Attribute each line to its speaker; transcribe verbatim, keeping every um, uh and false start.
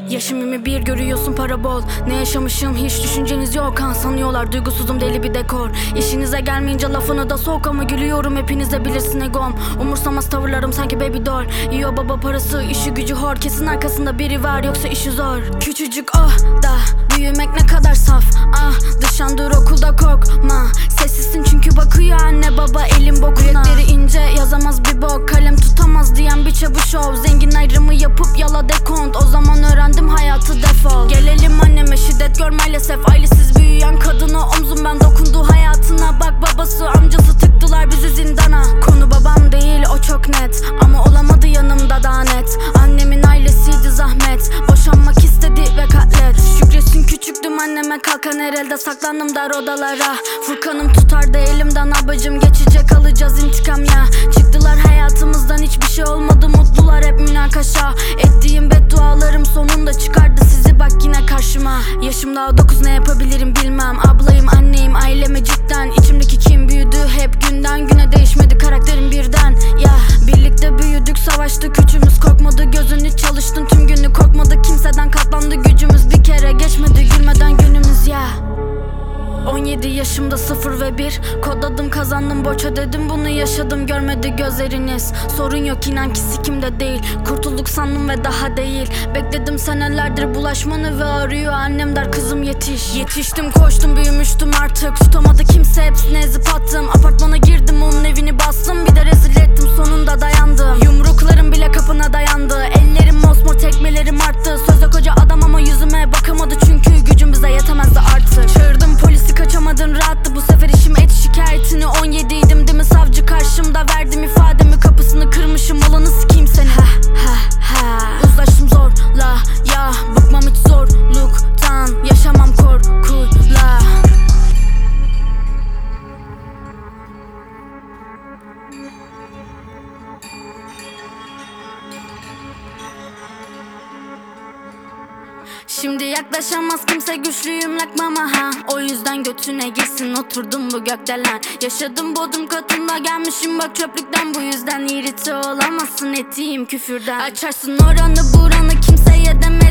Speaker 1: Yaşım yirmi bir, görüyorsun para bol. Ne yaşamışım hiç düşünceniz yok kan. Sanıyorlar duygusuzum, deli bir dekor. İşinize gelmeyince lafını da soğuk ama gülüyorum, hepiniz de bilirsin egom. Umursamaz tavırlarım sanki baby doll. Yiyor baba parası, işi gücü hor. Kesin arkasında biri var, yoksa işi zor. Küçücük oh da büyümek ne kadar saf. Ah dışandır okulda korkma. Sessizsin çünkü bakıyor anne baba elin bokuna. Yürekleri ince yazamaz bir bok. Kalem tutamaz diyen bir çabuşov. Zengin ayrımı yapıp yala dekont. O zaman öğrendim hayatı defol. Gelelim anneme, şiddet gör maalesef. Ailesiz büyüyen kadına omzum ben dokundu hayatına. Bak babası amcası tıktılar bizi zindana. Konu babam değil o çok net, ama olamadı yanımda daha net. Annemin ailesiydi zahmet, boşanmak istedi ve katlet. Şükretsin küçüktüm anneme kalkan her elde, saklandım dar odalara. Furkanım tutardı elimden abacım, geçecek alacağız intikam ya. Çıktılar hayatımızdan, hiçbir şey olmadı, mutlular hep münakaşa. Ettiğim beddualarım sonunda çıkardı sizi bak yine karşıma. Yaşım daha dokuz, ne yapabilirim bilmem. Ablayım anneyim aileme cidden. İçimdeki kim büyüdü hep günden güne, değişmedi karakterim birden. Ya birlikte büyüdük, savaştık üçümüz, korkmadı gözün hiç, çalıştın tüm günü, korkmadı kimseden, katlandı gücümüz. Bir kere geçmedi gülmeden günümüz ya. On yedi yaşımda sıfır ve bir, kod adım kazandım borç ödedim, bunu yaşadım görmedi gözleriniz. Sorun yok inan ki sikimde değil, kurtulduk sandım ve daha değil. Bekledim senelerdir bulaşmanı ve arıyor annem der kızım yetiş. Yetiştim koştum büyümüştüm artık, tutamadı kimse hepsini ezip attım. Apartmana girdim onun evini bastım, bir de rezil ettim sonunda dayandım. Yumruklarım bile kapına dayandı, ellerim mosmor tekmelerim arttı. Sözde koca adam ama yüzüme bakamadı çünkü gücüm bize yetemezdi artık. Çağırdım polisi kaçamadın rahattı bu sefer işim, et şikayetini. On yediydim değil mi savcı karşımda, verdim ifademi kapısını kırmışım, malını sikeyim seni. Ha ha ha. Uzlaştım zorla ya, bıkmam hiç zorluktan, yaşamam korkuyla. Şimdi yaklaşamaz kimse, güçlüyüm like mama ha. O yüzden götüne girsin, oturdum bu gökdelen. Yaşadım bodrum katında, gelmişim bak çöplükten. Bu yüzden irite olamazsın, ettiğim küfürden. Açarsın oranı buranı, kimseye deme